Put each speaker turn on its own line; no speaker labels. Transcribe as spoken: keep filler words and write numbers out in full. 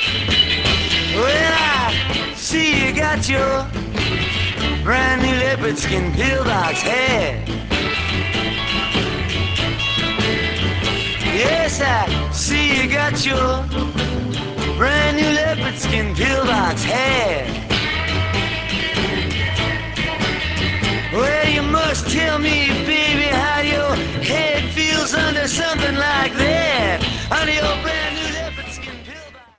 Well, I see you got your brand new leopard skin pillbox hat. Yes, I see you got your brand new leopard skin pillbox hat. Well, you must tell me